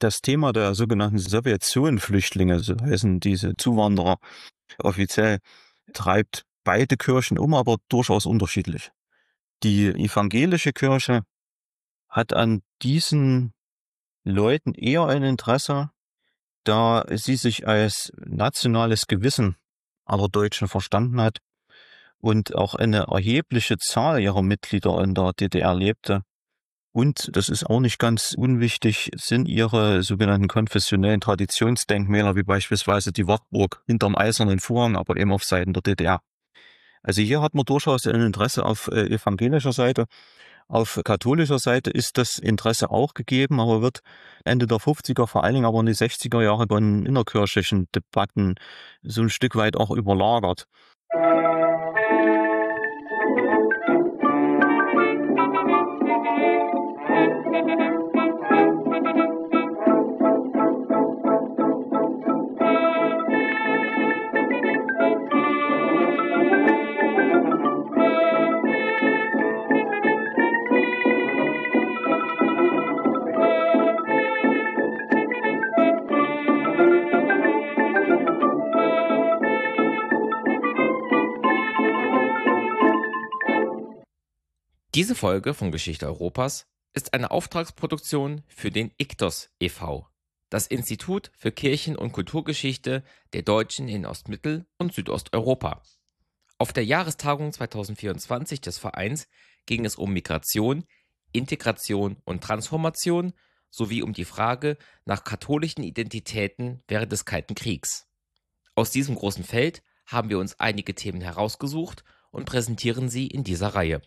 Das Thema der sogenannten Sowjetzonen-Flüchtlinge, so heißen diese Zuwanderer offiziell, treibt beide Kirchen um, aber durchaus unterschiedlich. Die evangelische Kirche hat an diesen Leuten eher ein Interesse, da sie sich als nationales Gewissen aller Deutschen verstanden hat und auch eine erhebliche Zahl ihrer Mitglieder in der DDR lebte. Und, das ist auch nicht ganz unwichtig, sind ihre sogenannten konfessionellen Traditionsdenkmäler, wie beispielsweise die Wartburg hinterm Eisernen Vorhang, aber eben auf Seiten der DDR. Also hier hat man durchaus ein Interesse auf evangelischer Seite. Auf katholischer Seite ist das Interesse auch gegeben, aber wird Ende der 50er, vor allen Dingen aber in die 60er Jahre von innerkirchlichen Debatten so ein Stück weit auch überlagert. Diese Folge von Geschichte Europas ist eine Auftragsproduktion für den ICTOS e.V., das Institut für Kirchen- und Kulturgeschichte der Deutschen in Ostmittel- und Südosteuropa. Auf der Jahrestagung 2024 des Vereins ging es um Migration, Integration und Transformation sowie um die Frage nach katholischen Identitäten während des Kalten Kriegs. Aus diesem großen Feld haben wir uns einige Themen herausgesucht und präsentieren sie in dieser Reihe.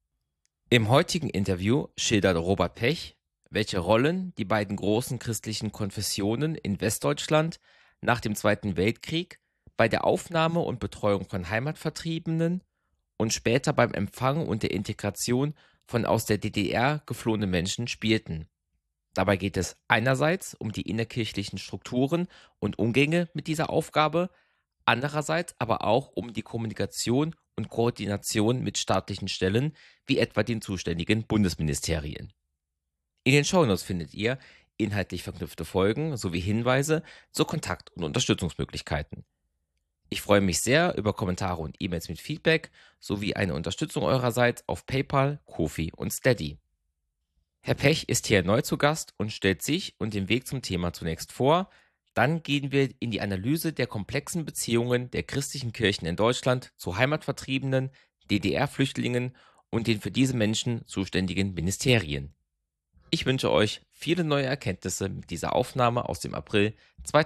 Im heutigen Interview schildert Robert Pech, welche Rollen die beiden großen christlichen Konfessionen in Westdeutschland nach dem Zweiten Weltkrieg bei der Aufnahme und Betreuung von Heimatvertriebenen und später beim Empfang und der Integration von aus der DDR geflohenen Menschen spielten. Dabei geht es einerseits um die innerkirchlichen Strukturen und Umgänge mit dieser Aufgabe, andererseits aber auch um die Kommunikation und Koordination mit staatlichen Stellen, wie etwa den zuständigen Bundesministerien. In den Shownotes findet ihr inhaltlich verknüpfte Folgen sowie Hinweise zu Kontakt- und Unterstützungsmöglichkeiten. Ich freue mich sehr über Kommentare und E-Mails mit Feedback sowie eine Unterstützung eurerseits auf PayPal, Ko-fi und Steady. Herr Pech ist hier neu zu Gast und stellt sich und den Weg zum Thema zunächst vor. Dann gehen wir in die Analyse der komplexen Beziehungen der christlichen Kirchen in Deutschland zu Heimatvertriebenen, DDR-Flüchtlingen und den für diese Menschen zuständigen Ministerien. Ich wünsche euch viele neue Erkenntnisse mit dieser Aufnahme aus dem April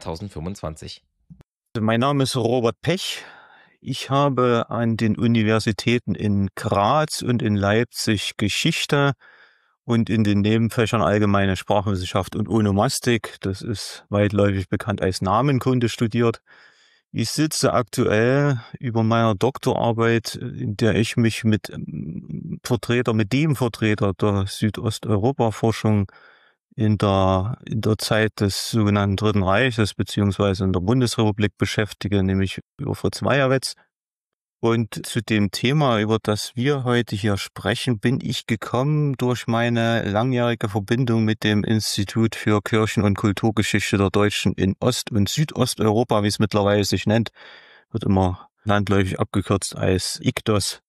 2025. Mein Name ist Robert Pech. Ich habe an den Universitäten in Graz und in Leipzig Geschichte und in den Nebenfächern allgemeine Sprachwissenschaft und Onomastik, das ist weitläufig bekannt als Namenkunde, studiert. Ich sitze aktuell über meiner Doktorarbeit, in der ich mich mit dem Vertreter der Südosteuropa-Forschung in der Zeit des sogenannten Dritten Reiches beziehungsweise in der Bundesrepublik beschäftige, nämlich über Fritz Meyerwetz. Und zu dem Thema, über das wir heute hier sprechen, bin ich gekommen durch meine langjährige Verbindung mit dem Institut für Kirchen- und Kulturgeschichte der Deutschen in Ost- und Südosteuropa, wie es mittlerweile sich nennt, wird immer landläufig abgekürzt als ICTOS.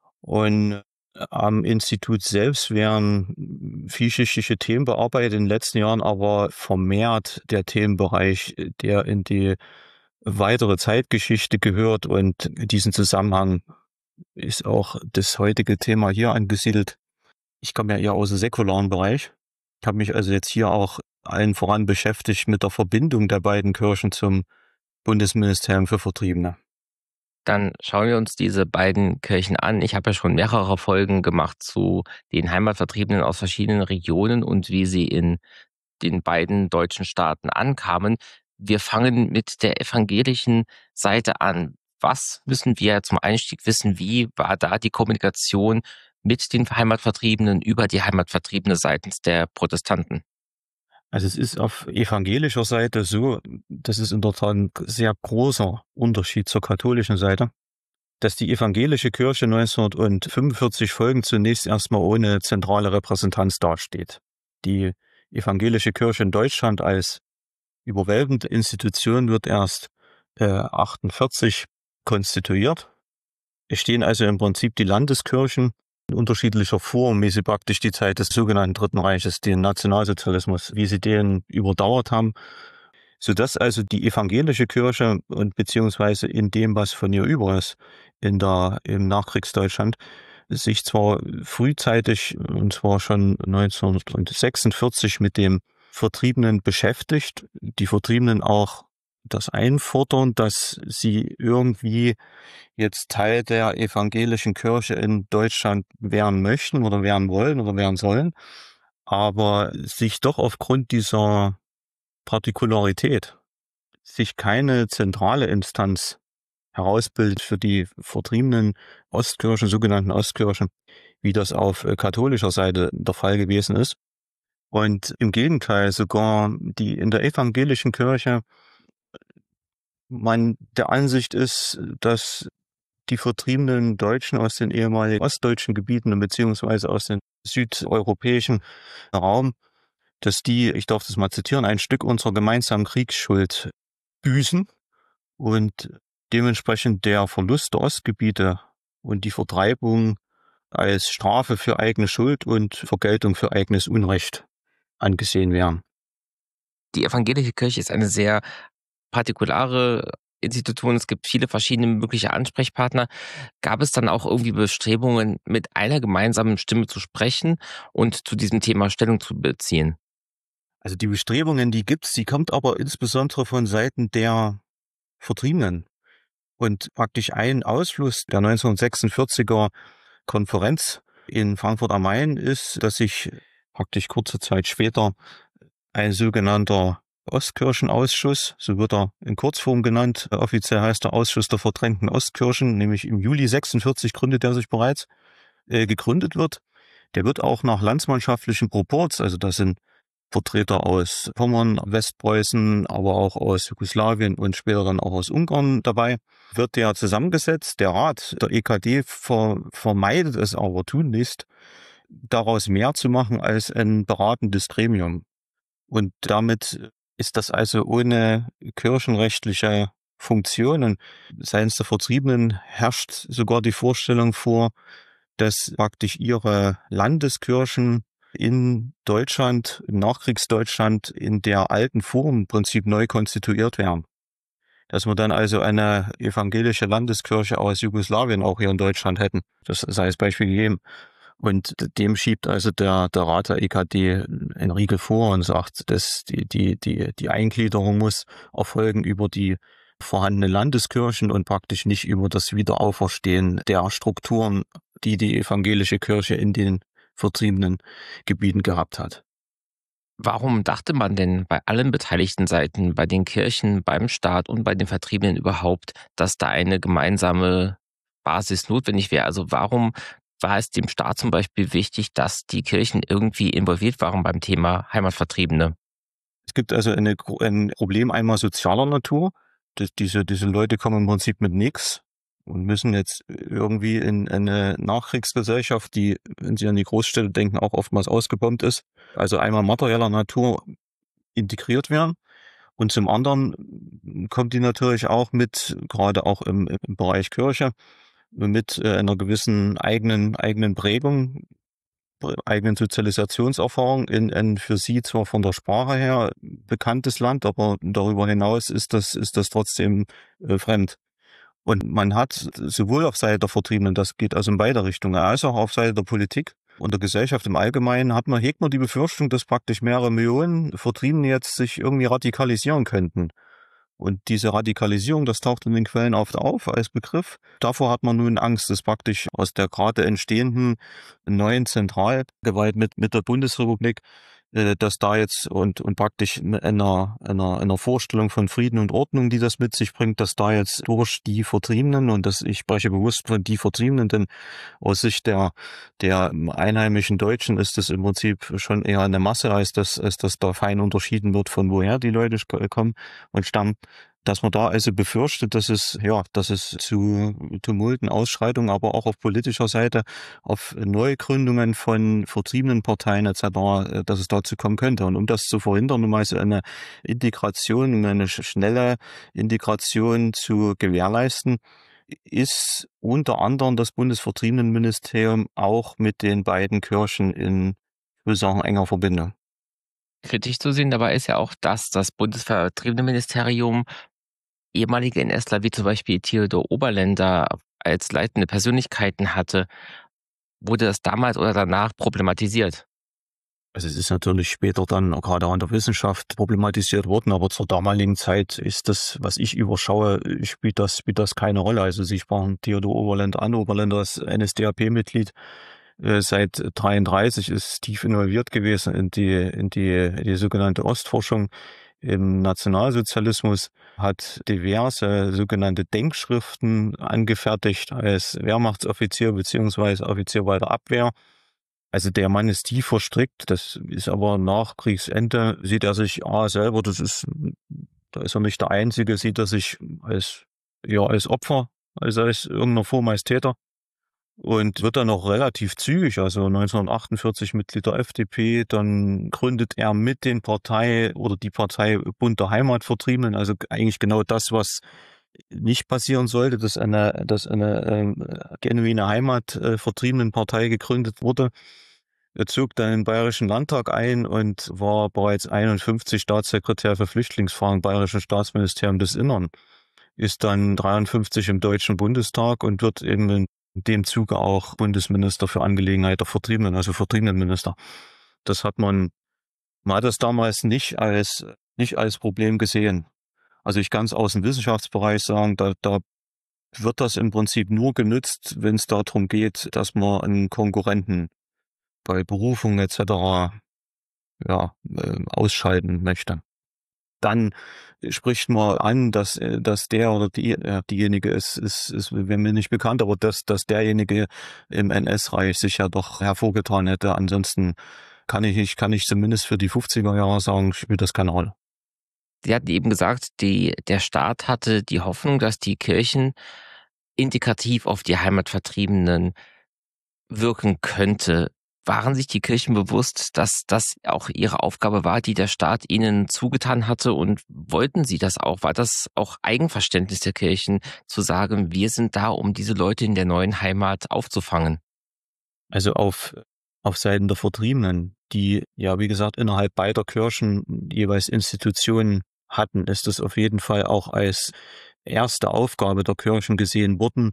Und am Institut selbst werden vielschichtige Themen bearbeitet, in den letzten Jahren aber vermehrt der Themenbereich, der in die weitere Zeitgeschichte gehört, und in diesem Zusammenhang ist auch das heutige Thema hier angesiedelt. Ich komme ja eher aus dem säkularen Bereich. Ich habe mich also jetzt hier auch allen voran beschäftigt mit der Verbindung der beiden Kirchen zum Bundesministerium für Vertriebene. Dann schauen wir uns diese beiden Kirchen an. Ich habe ja schon mehrere Folgen gemacht zu den Heimatvertriebenen aus verschiedenen Regionen und wie sie in den beiden deutschen Staaten ankamen. Wir fangen mit der evangelischen Seite an. Was müssen wir zum Einstieg wissen? Wie war da die Kommunikation mit den Heimatvertriebenen über die Heimatvertriebene seitens der Protestanten? Also es ist auf evangelischer Seite so, das ist in der Tat ein sehr großer Unterschied zur katholischen Seite, dass die evangelische Kirche 1945 folgend zunächst erstmal ohne zentrale Repräsentanz dasteht. Die evangelische Kirche in Deutschland als überwältigende Institution wird erst 48 konstituiert. Es stehen also im Prinzip die Landeskirchen in unterschiedlicher Form, wie sie praktisch die Zeit des sogenannten Dritten Reiches, den Nationalsozialismus, wie sie den überdauert haben, sodass also die evangelische Kirche und beziehungsweise in dem, was von ihr über ist, im Nachkriegsdeutschland, sich zwar frühzeitig, und zwar schon 1946, mit dem Vertriebenen beschäftigt, die Vertriebenen auch das einfordern, dass sie irgendwie jetzt Teil der evangelischen Kirche in Deutschland werden möchten oder werden wollen oder werden sollen, aber sich doch aufgrund dieser Partikularität sich keine zentrale Instanz herausbildet für die vertriebenen Ostkirchen, sogenannten Ostkirchen, wie das auf katholischer Seite der Fall gewesen ist. Und im Gegenteil, sogar die in der evangelischen Kirche man der Ansicht ist, dass die vertriebenen Deutschen aus den ehemaligen ostdeutschen Gebieten beziehungsweise aus dem südeuropäischen Raum, dass die, ich darf das mal zitieren, ein Stück unserer gemeinsamen Kriegsschuld büßen und dementsprechend der Verlust der Ostgebiete und die Vertreibung als Strafe für eigene Schuld und Vergeltung für eigenes Unrecht angesehen werden. Die evangelische Kirche ist eine sehr partikulare Institution. Es gibt viele verschiedene mögliche Ansprechpartner. Gab es dann auch irgendwie Bestrebungen, mit einer gemeinsamen Stimme zu sprechen und zu diesem Thema Stellung zu beziehen? Also die Bestrebungen, die gibt's, die kommt aber insbesondere von Seiten der Vertriebenen. Und praktisch ein Ausfluss der 1946er Konferenz in Frankfurt am Main ist, dass sich praktisch kurze Zeit später ein sogenannter Ostkirchenausschuss, so wird er in Kurzform genannt, offiziell heißt der Ausschuss der verdrängten Ostkirchen, nämlich im Juli 46 gründet er sich bereits, gegründet wird. Der wird auch nach landsmannschaftlichen Proports, also das sind Vertreter aus Pommern, Westpreußen, aber auch aus Jugoslawien und später dann auch aus Ungarn dabei, wird der zusammengesetzt. Der Rat der EKD vermeidet es aber tunlichst, daraus mehr zu machen als ein beratendes Gremium. Und damit ist das also ohne kirchenrechtliche Funktion. Und seitens der Vertriebenen herrscht sogar die Vorstellung vor, dass praktisch ihre Landeskirchen in Deutschland, im Nachkriegsdeutschland, in der alten Form im Prinzip neu konstituiert werden. Dass wir dann also eine evangelische Landeskirche aus Jugoslawien auch hier in Deutschland hätten. Das sei als Beispiel gegeben. Und dem schiebt also der Rat der EKD einen Riegel vor und sagt, dass die Eingliederung muss erfolgen über die vorhandenen Landeskirchen und praktisch nicht über das Wiederauferstehen der Strukturen, die die evangelische Kirche in den vertriebenen Gebieten gehabt hat. Warum dachte man denn bei allen beteiligten Seiten, bei den Kirchen, beim Staat und bei den Vertriebenen überhaupt, dass da eine gemeinsame Basis notwendig wäre? Also warum war es dem Staat zum Beispiel wichtig, dass die Kirchen irgendwie involviert waren beim Thema Heimatvertriebene? Es gibt also ein Problem einmal sozialer Natur. Diese Leute kommen im Prinzip mit nichts und müssen jetzt irgendwie in eine Nachkriegsgesellschaft, die, wenn sie an die Großstädte denken, auch oftmals ausgebombt ist, also einmal materieller Natur integriert werden. Und zum anderen kommt die natürlich auch mit, gerade auch im Bereich Kirche, mit einer gewissen eigenen Prägung, eigenen Sozialisationserfahrung in ein für sie zwar von der Sprache her bekanntes Land, aber darüber hinaus ist das trotzdem fremd. Und man hat sowohl auf Seite der Vertriebenen, das geht also in beide Richtungen, als auch auf Seite der Politik und der Gesellschaft im Allgemeinen, hegt man die Befürchtung, dass praktisch mehrere Millionen Vertriebene jetzt sich irgendwie radikalisieren könnten. Und diese Radikalisierung, das taucht in den Quellen oft auf als Begriff. Davor hat man nun Angst, dass praktisch aus der gerade entstehenden neuen Zentralgewalt mit der Bundesrepublik, dass da jetzt und praktisch einer Vorstellung von Frieden und Ordnung, die das mit sich bringt, dass da jetzt durch die Vertriebenen, und ich spreche bewusst von die Vertriebenen, denn aus Sicht der einheimischen Deutschen ist das im Prinzip schon eher eine Masse, als dass da fein unterschieden wird, von woher die Leute kommen und stammen. dass man da also befürchtet, dass es zu Tumulten, Ausschreitungen, aber auch auf politischer Seite, auf Neugründungen von vertriebenen Parteien etc., dass es dazu kommen könnte. Und um das zu verhindern, um also eine Integration, um eine schnelle Integration zu gewährleisten, ist unter anderem das Bundesvertriebenenministerium auch mit den beiden Kirchen in, ich würde sagen, enger Verbindung. Kritisch zu sehen dabei ist ja auch, dass das Bundesvertriebenenministerium ehemalige NSler wie zum Beispiel Theodor Oberländer als leitende Persönlichkeiten hatte. Wurde das damals oder danach problematisiert? Also es ist natürlich später dann gerade an der Wissenschaft problematisiert worden, aber zur damaligen Zeit ist das, was ich überschaue, spielt das keine Rolle. Also Sie sprachen Theodor Oberländer an. Oberländer ist NSDAP-Mitglied seit 33, ist tief involviert gewesen in die sogenannte Ostforschung im Nationalsozialismus, hat diverse sogenannte Denkschriften angefertigt als Wehrmachtsoffizier beziehungsweise Offizier bei der Abwehr. Also der Mann ist tief verstrickt, das ist aber nach Kriegsende, sieht er sich selber, da ist er nicht der Einzige, sieht er sich als Opfer, also als irgendeiner Form als Täter und wird dann auch relativ zügig, also 1948 Mitglied der FDP, dann gründet er mit den Partei oder die Partei Bund der Heimatvertriebenen, also eigentlich genau das, was nicht passieren sollte, dass eine genuine Heimatvertriebenenpartei gegründet wurde. Er zog dann in den Bayerischen Landtag ein und war bereits 51 Staatssekretär für Flüchtlingsfragen im Bayerischen Staatsministerium des Innern. Ist dann 53 im Deutschen Bundestag und wird eben in dem Zuge auch Bundesminister für Angelegenheit der Vertriebenen, also Vertriebenenminister. Man hat das damals nicht als Problem gesehen. Also ich kann es aus dem Wissenschaftsbereich sagen, da wird das im Prinzip nur genützt, wenn es darum geht, dass man einen Konkurrenten bei Berufung etc. Ausschalten möchte. Dann spricht man an, dass der oder diejenige ist wäre mir nicht bekannt, aber dass derjenige im NS-Reich sich ja doch hervorgetan hätte. Ansonsten kann ich zumindest für die 50er Jahre sagen, spielt das keine Rolle. Sie hatten eben gesagt, der Staat hatte die Hoffnung, dass die Kirchen integrativ auf die Heimatvertriebenen wirken könnte. Waren sich die Kirchen bewusst, dass das auch ihre Aufgabe war, die der Staat ihnen zugetan hatte, und wollten sie das auch? War das auch Eigenverständnis der Kirchen, zu sagen, wir sind da, um diese Leute in der neuen Heimat aufzufangen? Also auf Seiten der Vertriebenen, die ja, wie gesagt, innerhalb beider Kirchen jeweils Institutionen hatten, ist es auf jeden Fall auch als erste Aufgabe der Kirchen gesehen worden,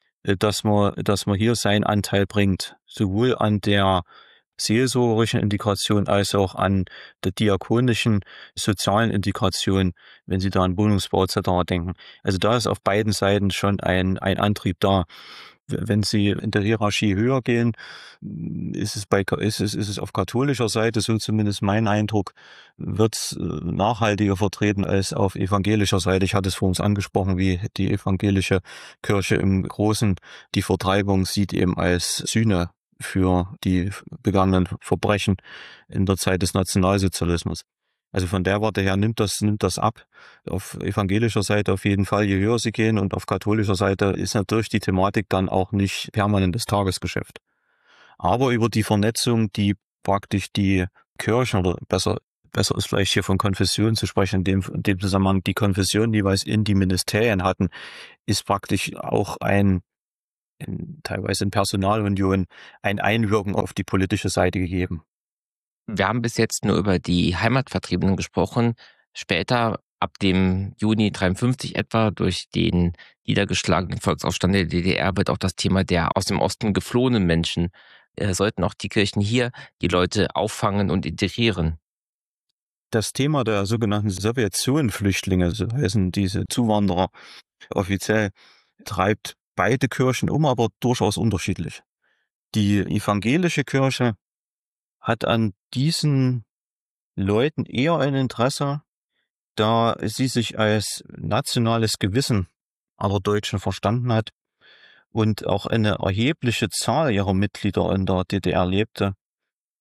dass man hier seinen Anteil bringt, sowohl an der seelsorgerischen Integration als auch an der diakonischen sozialen Integration, wenn Sie da an Wohnungsbau etc. denken. Also da ist auf beiden Seiten schon ein Antrieb da. Wenn Sie in der Hierarchie höher gehen, ist es auf katholischer Seite, so zumindest mein Eindruck, wird es nachhaltiger vertreten als auf evangelischer Seite. Ich hatte es vor uns angesprochen, wie die evangelische Kirche im Großen die Vertreibung sieht eben als Sühne für die begangenen Verbrechen in der Zeit des Nationalsozialismus. Also von der Warte her nimmt das ab. Auf evangelischer Seite auf jeden Fall, je höher sie gehen, und auf katholischer Seite ist natürlich die Thematik dann auch nicht permanentes Tagesgeschäft. Aber über die Vernetzung, die praktisch die Kirchen, oder besser ist vielleicht hier von Konfessionen zu sprechen, in dem Zusammenhang die Konfessionen jeweils in die Ministerien hatten, ist praktisch auch teilweise in Personalunion ein Einwirken auf die politische Seite gegeben. Wir haben bis jetzt nur über die Heimatvertriebenen gesprochen. Später, ab dem Juni 53 etwa, durch den niedergeschlagenen Volksaufstand der DDR, wird auch das Thema der aus dem Osten geflohenen Menschen, sollten auch die Kirchen hier die Leute auffangen und integrieren. Das Thema der sogenannten Sowjetzonen-Flüchtlinge, so heißen diese Zuwanderer offiziell, treibt beide Kirchen um, aber durchaus unterschiedlich. Die evangelische Kirche hat an diesen Leuten eher ein Interesse, da sie sich als nationales Gewissen aller Deutschen verstanden hat und auch eine erhebliche Zahl ihrer Mitglieder in der DDR lebte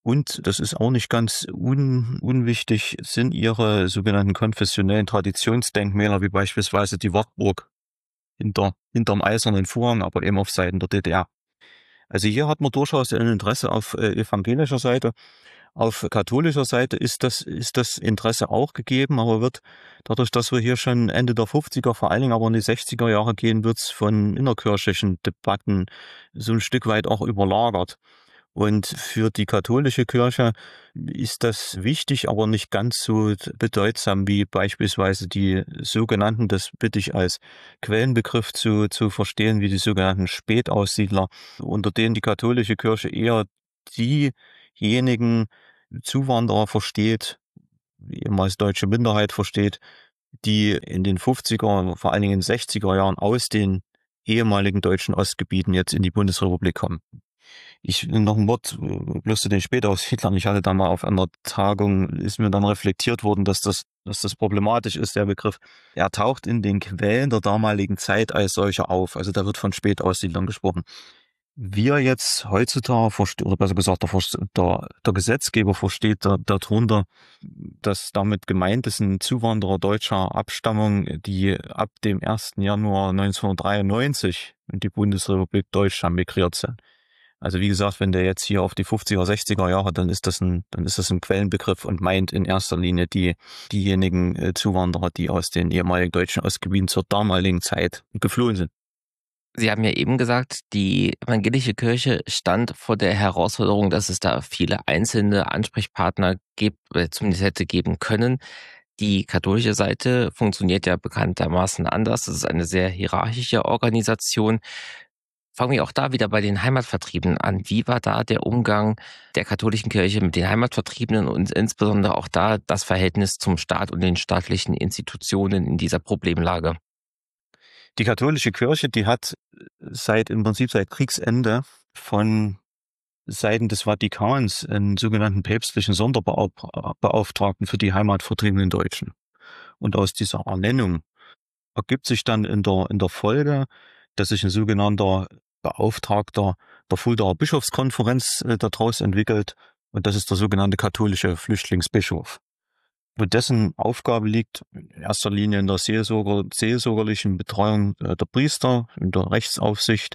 Und das ist auch nicht ganz unwichtig, sind ihre sogenannten konfessionellen Traditionsdenkmäler, wie beispielsweise die Wartburg hinterm Eisernen Vorhang, aber eben auf Seiten der DDR. Also hier hat man durchaus ein Interesse auf evangelischer Seite. Auf katholischer Seite ist das Interesse auch gegeben, aber wird dadurch, dass wir hier schon Ende der 50er, vor allen Dingen aber in die 60er Jahre gehen, wird's von innerkirchlichen Debatten so ein Stück weit auch überlagert. Und für die katholische Kirche ist das wichtig, aber nicht ganz so bedeutsam wie beispielsweise die sogenannten, das bitte ich als Quellenbegriff zu verstehen, wie die sogenannten Spätaussiedler, unter denen die katholische Kirche eher diejenigen Zuwanderer versteht, ehemals deutsche Minderheit versteht, die in den 50er, vor allen Dingen in den 60er Jahren aus den ehemaligen deutschen Ostgebieten jetzt in die Bundesrepublik kommen. Noch ein Wort, bloß zu den Spätaussiedlern. Ich hatte da mal auf einer Tagung, ist mir dann reflektiert worden, dass das problematisch ist, der Begriff. Er taucht in den Quellen der damaligen Zeit als solcher auf. Also da wird von Spätaussiedlern gesprochen. Wir jetzt heutzutage, oder besser gesagt, der Gesetzgeber versteht darunter, dass damit gemeint ist ein Zuwanderer deutscher Abstammung, die ab dem 1. Januar 1993 in die Bundesrepublik Deutschland migriert sind. Also wie gesagt, wenn der jetzt hier auf die 50er, 60er Jahre, dann ist das ein Quellenbegriff und meint in erster Linie diejenigen Zuwanderer, die aus den ehemaligen deutschen Ostgebieten zur damaligen Zeit geflohen sind. Sie haben ja eben gesagt, die evangelische Kirche stand vor der Herausforderung, dass es da viele einzelne Ansprechpartner gibt, zumindest hätte geben können. Die katholische Seite funktioniert ja bekanntermaßen anders. Es ist eine sehr hierarchische Organisation. Fangen wir auch da wieder bei den Heimatvertriebenen an. Wie war da der Umgang der katholischen Kirche mit den Heimatvertriebenen und insbesondere auch da das Verhältnis zum Staat und den staatlichen Institutionen in dieser Problemlage? Die katholische Kirche, die hat im Prinzip seit Kriegsende von Seiten des Vatikans einen sogenannten päpstlichen Sonderbeauftragten für die heimatvertriebenen Deutschen. Und aus dieser Ernennung ergibt sich dann in der Folge, dass sich ein sogenannter Beauftragter der Fuldaer Bischofskonferenz daraus entwickelt. Und das ist der sogenannte katholische Flüchtlingsbischof. Und dessen Aufgabe liegt in erster Linie in der seelsorgerlichen Betreuung der Priester, in der Rechtsaufsicht,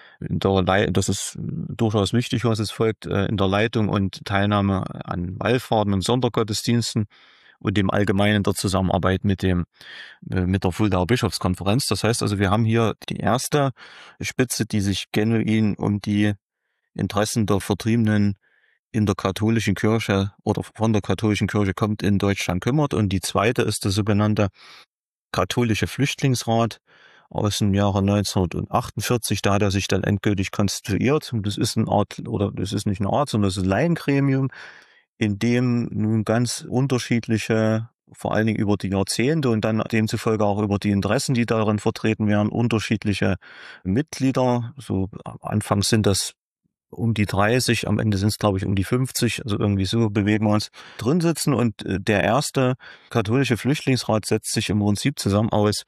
das ist durchaus wichtig, was es folgt, in der Leitung und Teilnahme an Wallfahrten und Sondergottesdiensten und dem Allgemeinen der Zusammenarbeit mit der Fuldaer Bischofskonferenz. Das heißt also, wir haben hier die erste Spitze, die sich genuin um die Interessen der Vertriebenen in der katholischen Kirche oder von der katholischen Kirche kommt, in Deutschland kümmert. Und die zweite ist der sogenannte katholische Flüchtlingsrat aus dem Jahre 1948. Da hat er sich dann endgültig konstituiert. Und das ist das ist nicht eine Art, sondern das ist ein Laiengremium, in dem nun ganz unterschiedliche, vor allen Dingen über die Jahrzehnte und dann demzufolge auch über die Interessen, die darin vertreten werden, unterschiedliche Mitglieder. So anfangs sind das um die 30, am Ende sind es, glaube ich, um die 50, also irgendwie so bewegen wir uns, drin sitzen. Und der erste katholische Flüchtlingsrat setzt sich im Prinzip zusammen aus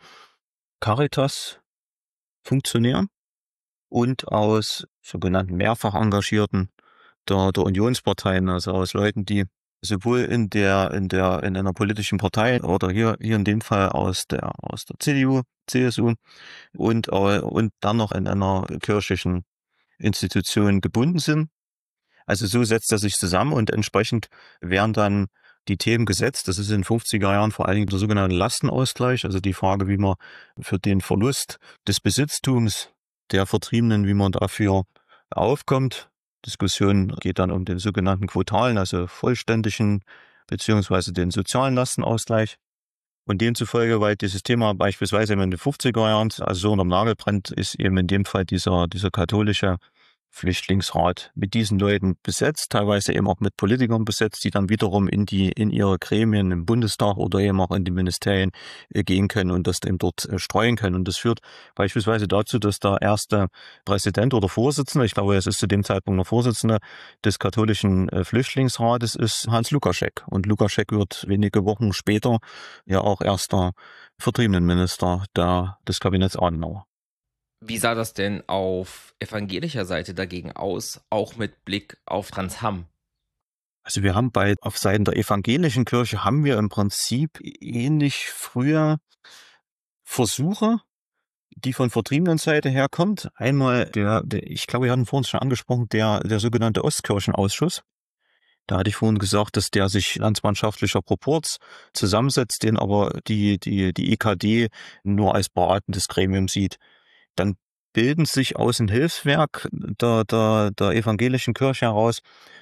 Caritas-Funktionären und aus sogenannten mehrfach Engagierten der Unionsparteien, also aus Leuten, die sowohl in einer politischen Partei oder hier in dem Fall aus der CDU, CSU und dann noch in einer kirchlichen Institution gebunden sind. Also so setzt er sich zusammen und entsprechend werden dann die Themen gesetzt. Das ist in den 50er Jahren vor allen Dingen der sogenannte Lastenausgleich, also die Frage, wie man für den Verlust des Besitztums der Vertriebenen, wie man dafür aufkommt. Diskussion geht dann um den sogenannten quotalen, also vollständigen beziehungsweise den sozialen Lastenausgleich. Und demzufolge, weil dieses Thema beispielsweise in den 50er Jahren also so unterm Nagel brennt, ist eben in dem Fall dieser katholische Flüchtlingsrat mit diesen Leuten besetzt, teilweise eben auch mit Politikern besetzt, die dann wiederum in ihre Gremien im Bundestag oder eben auch in die Ministerien gehen können und das eben dort streuen können. Und das führt beispielsweise dazu, dass der erste Präsident oder Vorsitzende, ich glaube, es ist zu dem Zeitpunkt noch Vorsitzende des katholischen Flüchtlingsrates, ist Hans Lukaschek. Und Lukaschek wird wenige Wochen später ja auch erster Vertriebenenminister des Kabinetts Adenauer. Wie sah das denn auf evangelischer Seite dagegen aus, auch mit Blick auf Franz Hamm? Also wir haben auf Seiten der evangelischen Kirche haben wir im Prinzip ähnlich früher Versuche, die von Vertriebenenseite herkommt. Einmal ich glaube, wir hatten vorhin schon angesprochen, der sogenannte Ostkirchenausschuss. Da hatte ich vorhin gesagt, dass der sich landsmannschaftlicher Proporz zusammensetzt, den aber die EKD nur als beratendes Gremium sieht. Dann bilden sich aus dem Hilfswerk der evangelischen Kirche heraus,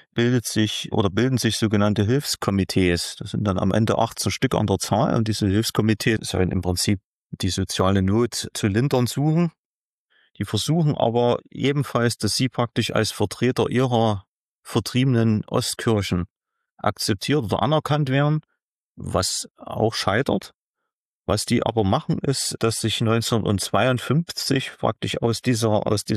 bilden sich sogenannte Hilfskomitees. Das sind dann am Ende 18 Stück an der Zahl, und diese Hilfskomitees sollen im Prinzip die soziale Not zu lindern suchen. Die versuchen aber ebenfalls, dass sie praktisch als Vertreter ihrer vertriebenen Ostkirchen akzeptiert oder anerkannt werden, was auch scheitert. Was die aber machen, ist, dass sich 1952 praktisch aus diesen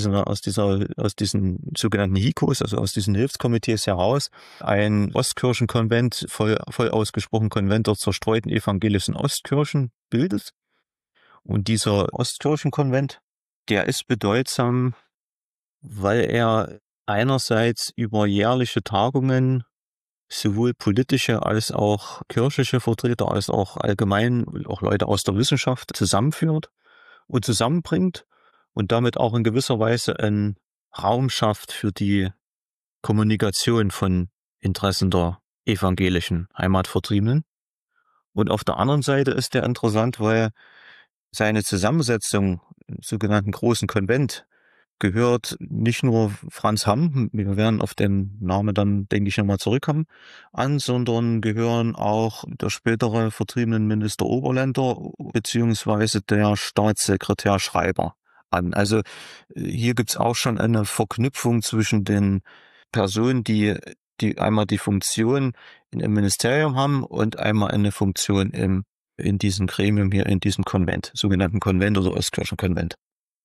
sogenannten HIKOs, also aus diesen Hilfskomitees heraus, ein Ostkirchenkonvent, voll ausgesprochen Konvent der zerstreuten evangelischen Ostkirchen bildet. Und dieser Ostkirchenkonvent, der ist bedeutsam, weil er einerseits über jährliche Tagungen sowohl politische als auch kirchliche Vertreter, als auch allgemein auch Leute aus der Wissenschaft zusammenführt und zusammenbringt und damit auch in gewisser Weise einen Raum schafft für die Kommunikation von Interessen der evangelischen Heimatvertriebenen. Und auf der anderen Seite ist der interessant, weil seine Zusammensetzung im sogenannten Großen Konvent gehört nicht nur Franz Hamm, wir werden auf den Namen dann, denke ich, nochmal zurückkommen, an, sondern gehören auch der spätere Vertriebenenminister Oberländer beziehungsweise der Staatssekretär Schreiber an. Also hier gibt's auch schon eine Verknüpfung zwischen den Personen, die einmal die Funktion in einem Ministerium haben und einmal eine Funktion in diesem Gremium hier, in diesem Konvent, sogenannten Konvent oder Ostkirchenkonvent.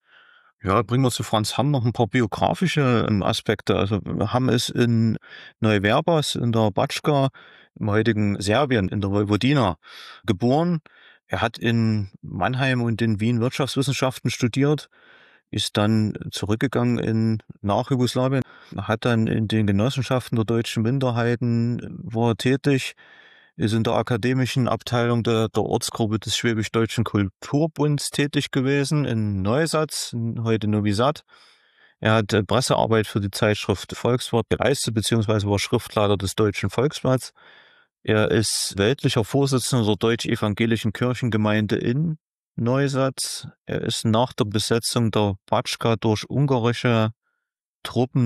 Ja, bringen wir zu Franz Hamm noch ein paar biografische Aspekte. Also Hamm ist in Neuverbas in der Batschka, im heutigen Serbien, in der Vojvodina, geboren. Er hat in Mannheim und in Wien Wirtschaftswissenschaften studiert, ist dann zurückgegangen nach Jugoslawien, hat dann in den Genossenschaften der deutschen Minderheiten war tätig, ist in der akademischen Abteilung der Ortsgruppe des Schwäbisch-Deutschen Kulturbunds tätig gewesen, in Neusatz, heute Novi Sad. Er hat Pressearbeit für die Zeitschrift Volkswort geleistet, beziehungsweise war Schriftleiter des Deutschen Volksblatts. Er ist weltlicher Vorsitzender der Deutsch-Evangelischen Kirchengemeinde in Neusatz. Er ist nach der Besetzung der Batschka durch ungarische Truppen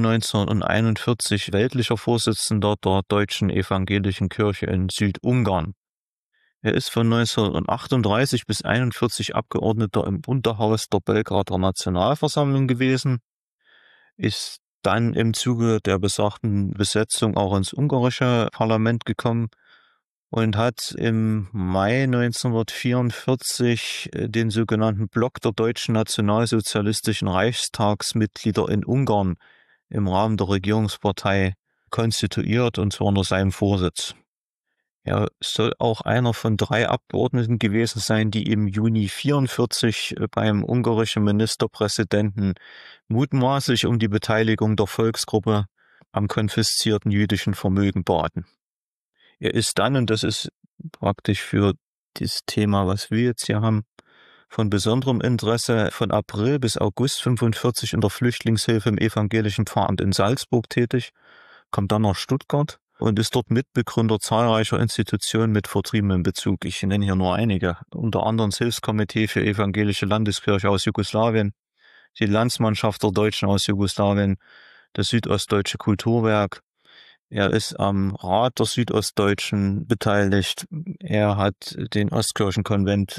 1941 weltlicher Vorsitzender der Deutschen Evangelischen Kirche in Südungarn. Er ist von 1938 bis 1941 Abgeordneter im Unterhaus der Belgrader Nationalversammlung gewesen, ist dann im Zuge der besagten Besetzung auch ins ungarische Parlament gekommen und hat im Mai 1944 den sogenannten Block der deutschen nationalsozialistischen Reichstagsmitglieder in Ungarn im Rahmen der Regierungspartei konstituiert, und zwar unter seinem Vorsitz. Er soll auch einer von 3 Abgeordneten gewesen sein, die im Juni 1944 beim ungarischen Ministerpräsidenten mutmaßlich um die Beteiligung der Volksgruppe am konfiszierten jüdischen Vermögen baten. Er ist dann, und das ist praktisch für das Thema, was wir jetzt hier haben, von besonderem Interesse, von April bis August 1945 in der Flüchtlingshilfe im evangelischen Pfarramt in Salzburg tätig, kommt dann nach Stuttgart und ist dort Mitbegründer zahlreicher Institutionen mit vertriebenem Bezug. Ich nenne hier nur einige, unter anderem das Hilfskomitee für evangelische Landeskirche aus Jugoslawien, die Landsmannschaft der Deutschen aus Jugoslawien, das Südostdeutsche Kulturwerk. Er ist am Rat der Südostdeutschen beteiligt. Er hat den Ostkirchenkonvent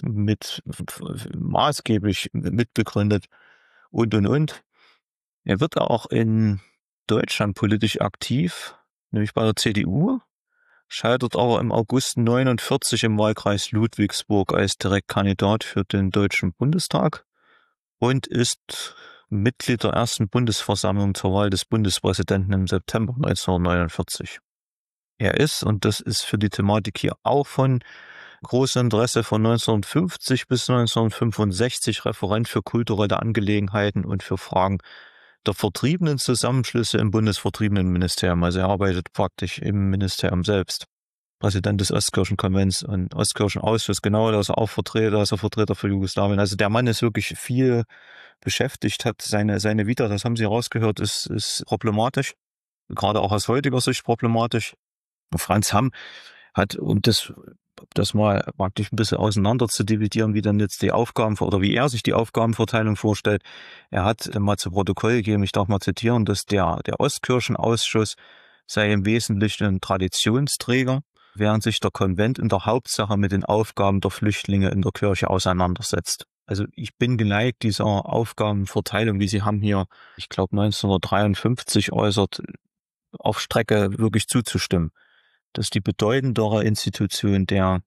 maßgeblich mitbegründet und. Er wird auch in Deutschland politisch aktiv, nämlich bei der CDU, scheitert aber im August 1949 im Wahlkreis Ludwigsburg als Direktkandidat für den Deutschen Bundestag und ist Mitglied der ersten Bundesversammlung zur Wahl des Bundespräsidenten im September 1949. Er ist, und das ist für die Thematik hier auch von großem Interesse, von 1950 bis 1965 Referent für kulturelle Angelegenheiten und für Fragen der Vertriebenen-Zusammenschlüsse im Bundesvertriebenenministerium. Also er arbeitet praktisch im Ministerium selbst. Präsident des Ostkirchenkonvents und Ostkirchenausschuss, genau, da ist er auch Vertreter, da ist er Vertreter für Jugoslawien. Also der Mann ist wirklich viel beschäftigt, hat seine Vita, das haben Sie rausgehört, ist problematisch, gerade auch aus heutiger Sicht problematisch. Franz Hamm hat, um das mal praktisch ein bisschen auseinander zu dividieren, wie dann jetzt die Aufgaben oder wie er sich die Aufgabenverteilung vorstellt. Er hat mal zu Protokoll gegeben, ich darf mal zitieren, dass der Ostkirchenausschuss sei im Wesentlichen ein Traditionsträger, während sich der Konvent in der Hauptsache mit den Aufgaben der Flüchtlinge in der Kirche auseinandersetzt. Also ich bin geneigt, dieser Aufgabenverteilung, wie Sie haben hier, ich glaube 1953 äußert, auf Strecke wirklich zuzustimmen, dass die bedeutendere Institution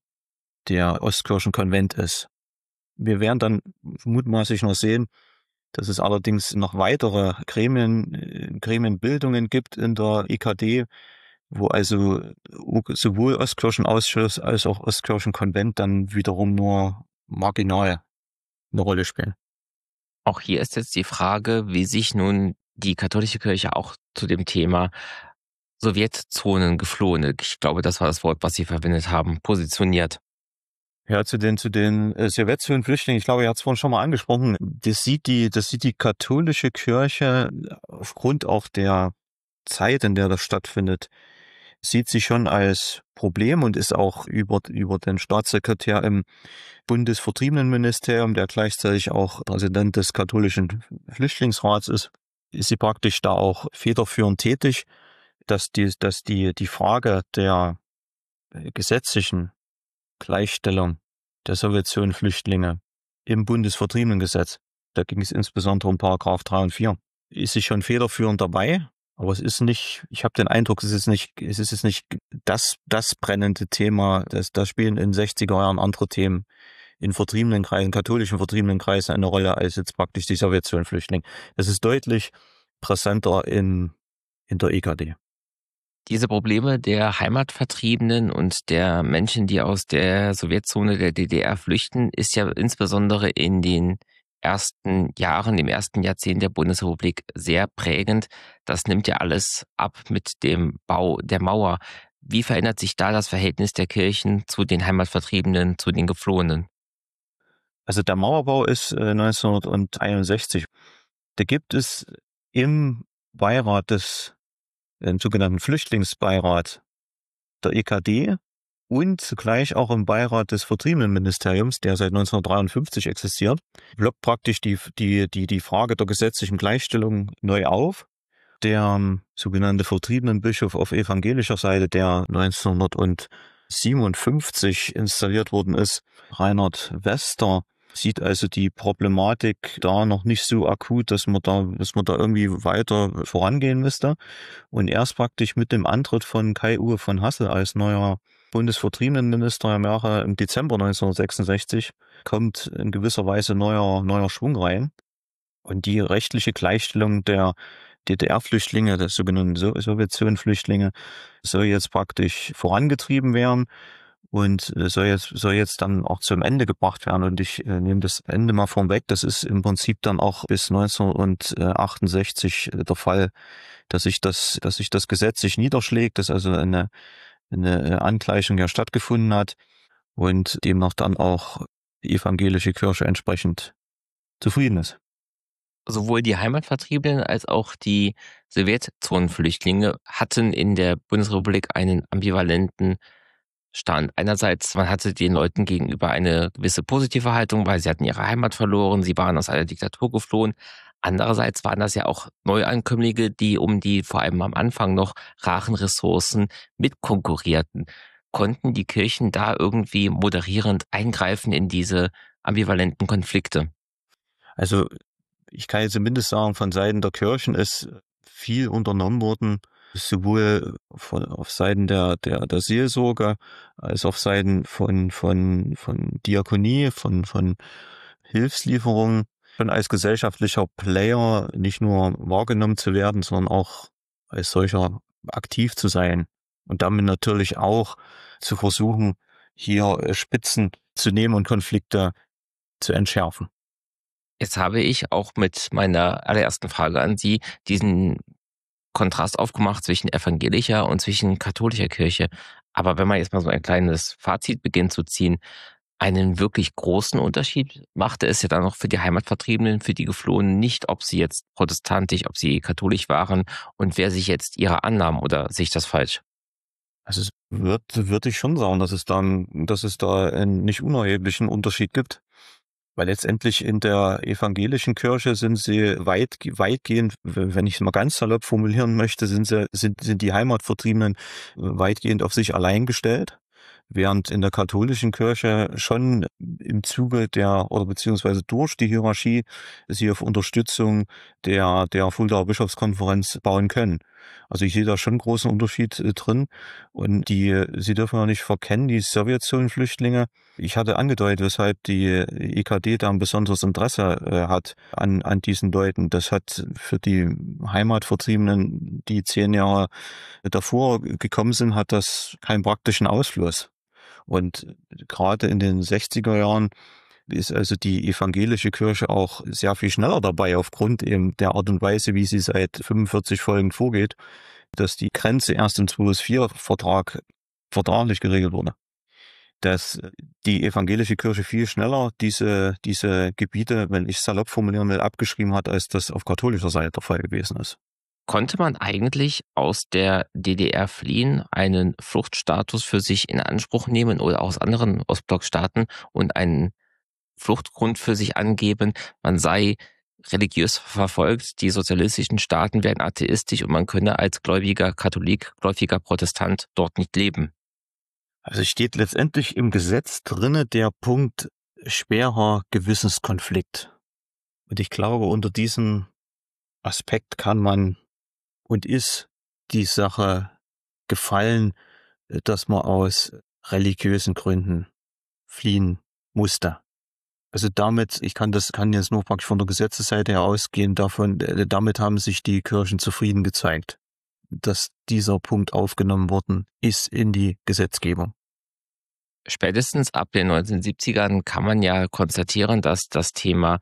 der Ostkirchenkonvent ist. Wir werden dann mutmaßlich noch sehen, dass es allerdings noch weitere Gremienbildungen gibt in der EKD, wo also sowohl Ostkirchenausschuss als auch Ostkirchenkonvent dann wiederum nur marginal eine Rolle spielen. Auch hier ist jetzt die Frage, wie sich nun die katholische Kirche auch zu dem Thema Sowjetzonen, Geflohene, ich glaube, das war das Wort, was Sie verwendet haben, positioniert. Ja, zu den Sowjetzonen-Flüchtlingen, ich glaube, er hat es vorhin schon mal angesprochen, das sieht die katholische Kirche aufgrund auch der Zeit, in der das stattfindet, sieht sie schon als Problem und ist auch über den Staatssekretär im Bundesvertriebenenministerium, der gleichzeitig auch Präsident des katholischen Flüchtlingsrats ist sie praktisch da auch federführend tätig, dass die Frage der gesetzlichen Gleichstellung der Sowjetzonen-Flüchtlinge im Bundesvertriebenengesetz, da ging es insbesondere um Paragraph 3 und 4, ist sie schon federführend dabei, aber es ist nicht, ich habe den Eindruck, es ist nicht das brennende Thema, da spielen in 60er Jahren andere Themen in vertriebenen Kreisen, katholischen vertriebenen Kreisen eine Rolle als jetzt praktisch die Sowjetzonen-Flüchtlinge. Das ist deutlich präsenter in der EKD. Diese Probleme der Heimatvertriebenen und der Menschen, die aus der Sowjetzone der DDR flüchten, ist ja insbesondere in den ersten Jahren, im ersten Jahrzehnt der Bundesrepublik sehr prägend. Das nimmt ja alles ab mit dem Bau der Mauer. Wie verändert sich da das Verhältnis der Kirchen zu den Heimatvertriebenen, zu den Geflohenen? Also der Mauerbau ist 1961. Da gibt es im Beirat im sogenannten Flüchtlingsbeirat der EKD und zugleich auch im Beirat des Vertriebenenministeriums, der seit 1953 existiert, blockt praktisch die Frage der gesetzlichen Gleichstellung neu auf. Der sogenannte Vertriebenenbischof auf evangelischer Seite, der 1957 installiert worden ist, Reinhard Wester, sieht also die Problematik da noch nicht so akut, dass man da irgendwie weiter vorangehen müsste. Und erst praktisch mit dem Antritt von Kai-Uwe von Hassel als neuer Bundesvertriebenenminister im Dezember 1966 kommt in gewisser Weise neuer Schwung rein. Und die rechtliche Gleichstellung der DDR-Flüchtlinge, der sogenannten Sowjetzonen-Flüchtlinge, soll jetzt praktisch vorangetrieben werden und soll jetzt dann auch zum Ende gebracht werden. Und ich nehme das Ende mal vorweg. Das ist im Prinzip dann auch bis 1968 der Fall, dass sich das Gesetz sich niederschlägt, dass also eine Angleichung ja stattgefunden hat und demnach dann auch die evangelische Kirche entsprechend zufrieden ist. Sowohl die Heimatvertriebenen als auch die Sowjetzonenflüchtlinge hatten in der Bundesrepublik einen ambivalenten Stand. Einerseits, man hatte den Leuten gegenüber eine gewisse positive Haltung, weil sie hatten ihre Heimat verloren, sie waren aus einer Diktatur geflohen. Andererseits waren das ja auch Neuankömmlinge, die um die vor allem am Anfang noch raren Ressourcen mitkonkurrierten. Konnten die Kirchen da irgendwie moderierend eingreifen in diese ambivalenten Konflikte? Also ich kann jetzt zumindest sagen, von Seiten der Kirchen ist viel unternommen worden, sowohl auf Seiten der Seelsorge als auf Seiten von Diakonie, von Hilfslieferungen, schon als gesellschaftlicher Player nicht nur wahrgenommen zu werden, sondern auch als solcher aktiv zu sein und damit natürlich auch zu versuchen, hier Spitzen zu nehmen und Konflikte zu entschärfen. Jetzt habe ich auch mit meiner allerersten Frage an Sie diesen Kontrast aufgemacht zwischen evangelischer und zwischen katholischer Kirche. Aber wenn man jetzt mal so ein kleines Fazit beginnt zu ziehen, einen wirklich großen Unterschied machte es ja dann noch für die Heimatvertriebenen, für die Geflohenen nicht, ob sie jetzt protestantisch, ob sie katholisch waren und wer sich jetzt ihrer annahm, oder sehe ich das falsch? Also es würde ich schon sagen, dass es da einen nicht unerheblichen Unterschied gibt. Weil letztendlich in der evangelischen Kirche sind sie weitgehend, wenn ich es mal ganz salopp formulieren möchte, sind die Heimatvertriebenen weitgehend auf sich allein gestellt. Während in der katholischen Kirche schon im Zuge oder beziehungsweise durch die Hierarchie sie auf Unterstützung der Fuldaer Bischofskonferenz bauen können. Also ich sehe da schon einen großen Unterschied drin. Und Sie dürfen ja nicht verkennen, die Sowjetzonenflüchtlinge. Ich hatte angedeutet, weshalb die EKD da ein besonderes Interesse hat an diesen Leuten. Das hat für die Heimatvertriebenen, die 10 Jahre davor gekommen sind, hat das keinen praktischen Ausfluss. Und gerade in den 60er Jahren ist also die evangelische Kirche auch sehr viel schneller dabei, aufgrund eben der Art und Weise, wie sie seit 45 Folgen vorgeht, dass die Grenze erst im 204-Vertrag vertraglich geregelt wurde. Dass die evangelische Kirche viel schneller diese Gebiete, wenn ich salopp formulieren will, abgeschrieben hat, als das auf katholischer Seite der Fall gewesen ist. Konnte man eigentlich aus der DDR fliehen, einen Fluchtstatus für sich in Anspruch nehmen oder aus anderen Ostblockstaaten und einen Fluchtgrund für sich angeben, man sei religiös verfolgt, die sozialistischen Staaten wären atheistisch und man könne als gläubiger Katholik, gläubiger Protestant dort nicht leben? Also steht letztendlich im Gesetz drinne der Punkt schwerer Gewissenskonflikt. Und ich glaube, unter diesem Aspekt kann man und ist die Sache gefallen, dass man aus religiösen Gründen fliehen musste. Also kann jetzt nur praktisch von der Gesetzesseite her ausgehen, damit haben sich die Kirchen zufrieden gezeigt, dass dieser Punkt aufgenommen worden ist in die Gesetzgebung. Spätestens ab den 1970ern kann man ja konstatieren, dass das Thema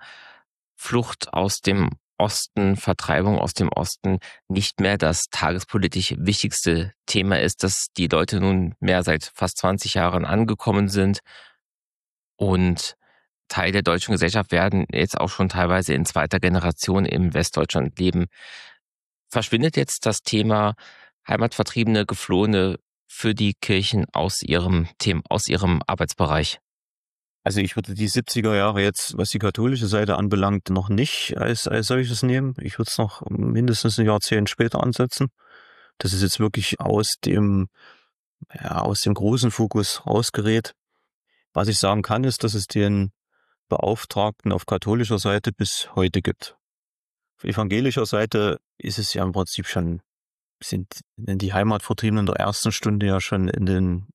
Flucht aus dem Osten, Vertreibung aus dem Osten nicht mehr das tagespolitisch wichtigste Thema ist, dass die Leute nun mehr seit fast 20 Jahren angekommen sind und Teil der deutschen Gesellschaft werden, jetzt auch schon teilweise in zweiter Generation im Westdeutschland leben. Verschwindet jetzt das Thema Heimatvertriebene, Geflohene für die Kirchen aus ihrem Arbeitsbereich? Also ich würde die 70er Jahre jetzt, was die katholische Seite anbelangt, noch nicht als solches nehmen. Ich würde es noch mindestens ein Jahrzehnt später ansetzen. Das ist jetzt wirklich aus dem großen Fokus rausgerät. Was ich sagen kann, ist, dass es den Beauftragten auf katholischer Seite bis heute gibt. Auf evangelischer Seite ist es ja im Prinzip sind die Heimatvertriebenen der ersten Stunde ja schon in den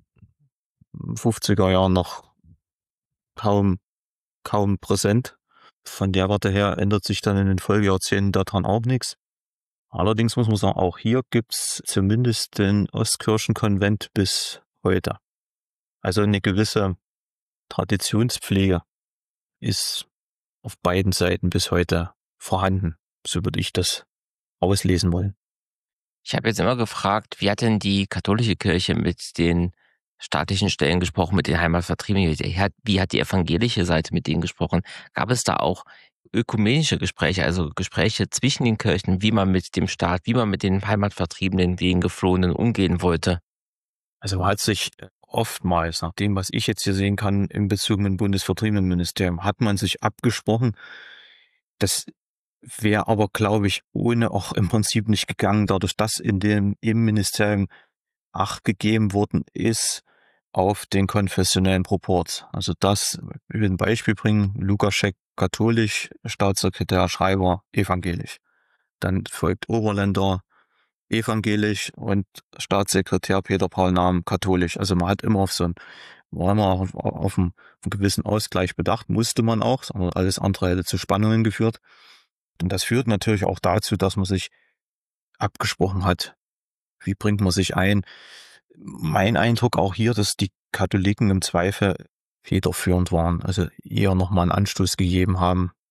50er Jahren noch kaum präsent. Von der Warte her ändert sich dann in den Folgejahrzehnten daran auch nichts. Allerdings muss man sagen, auch hier gibt's zumindest den Ostkirchenkonvent bis heute. Also eine gewisse Traditionspflege ist auf beiden Seiten bis heute vorhanden. So würde ich das auslesen wollen. Ich habe jetzt immer gefragt, wie hat denn die katholische Kirche mit den staatlichen Stellen gesprochen, mit den Heimatvertriebenen? Wie hat die evangelische Seite mit denen gesprochen? Gab es da auch ökumenische Gespräche, also Gespräche zwischen den Kirchen, wie man mit dem Staat, wie man mit den Heimatvertriebenen, den Geflohenen umgehen wollte? Also man hat sich oftmals, nach dem, was ich jetzt hier sehen kann, im Bezug mit dem Bundesvertriebenenministerium, hat man sich abgesprochen. Das wäre aber, glaube ich, ohne auch im Prinzip nicht gegangen, dadurch, dass im Ministerium Acht gegeben worden ist auf den konfessionellen Proport. Also das, ich will ein Beispiel bringen, Lukaschek katholisch, Staatssekretär Schreiber evangelisch. Dann folgt Oberländer evangelisch und Staatssekretär Peter Paul Nahm katholisch. Also man hat immer war immer auf einen gewissen Ausgleich bedacht, musste man auch, aber alles andere hätte zu Spannungen geführt. Und das führt natürlich auch dazu, dass man sich abgesprochen hat. Wie bringt man sich ein? Mein Eindruck auch hier, dass die Katholiken im Zweifel federführend waren, also eher nochmal einen Anstoß gegeben haben,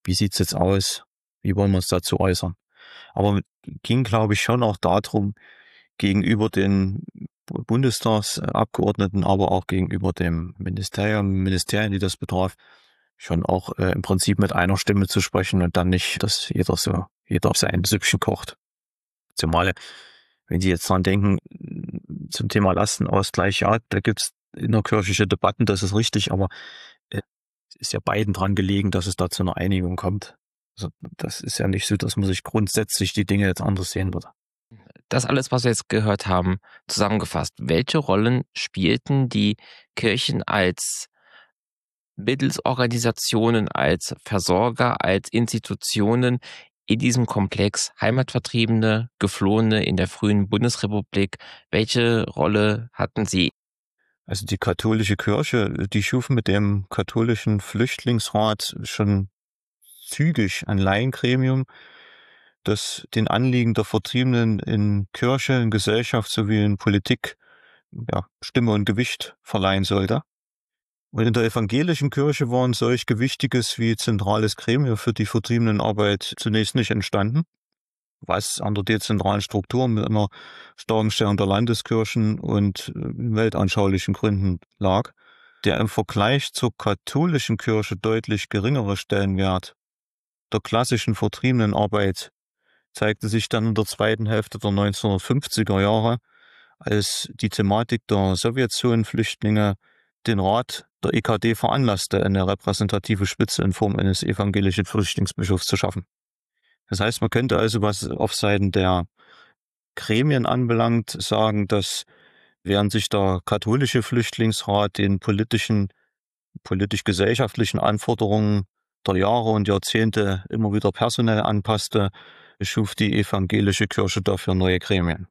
wie sieht's jetzt aus? Wie wollen wir uns dazu äußern? Aber ging, glaube ich, schon auch darum, gegenüber den Bundestagsabgeordneten, aber auch gegenüber dem Ministerien, die das betraf, schon auch im Prinzip mit einer Stimme zu sprechen und dann nicht, dass jeder sein Süppchen kocht. Zumal, wenn Sie jetzt dran denken, zum Thema Lastenausgleich, ja, da gibt's innerkirchliche Debatten, das ist richtig, aber es ist ja beiden dran gelegen, dass es da zu einer Einigung kommt. Also das ist ja nicht so, dass man sich grundsätzlich die Dinge jetzt anders sehen würde. Das alles, was wir jetzt gehört haben, zusammengefasst, welche Rollen spielten die Kirchen als Mittelsorganisationen, als Versorger, als Institutionen in diesem Komplex Heimatvertriebene, Geflohene in der frühen Bundesrepublik? Welche Rolle hatten sie? Also die katholische Kirche, die schuf mit dem katholischen Flüchtlingsrat schon zügig ein Laiengremium, das den Anliegen der Vertriebenen in Kirche, in Gesellschaft sowie in Politik Stimme und Gewicht verleihen sollte. Und in der evangelischen Kirche war ein solch gewichtiges wie zentrales Gremium für die Vertriebenenarbeit zunächst nicht entstanden, was an der dezentralen Struktur mit einer starken Stellung der Landeskirchen und weltanschaulichen Gründen lag. Der im Vergleich zur katholischen Kirche deutlich geringere Stellenwert der klassischen Vertriebenenarbeit zeigte sich dann in der zweiten Hälfte der 1950er Jahre, als die Thematik der Sowjetzonenflüchtlinge den Rat der EKD veranlasste, eine repräsentative Spitze in Form eines evangelischen Flüchtlingsbischofs zu schaffen. Das heißt, man könnte also, was auf Seiten der Gremien anbelangt, sagen, dass während sich der katholische Flüchtlingsrat den politisch-gesellschaftlichen Anforderungen der Jahre und Jahrzehnte immer wieder personell anpasste, schuf die evangelische Kirche dafür neue Gremien.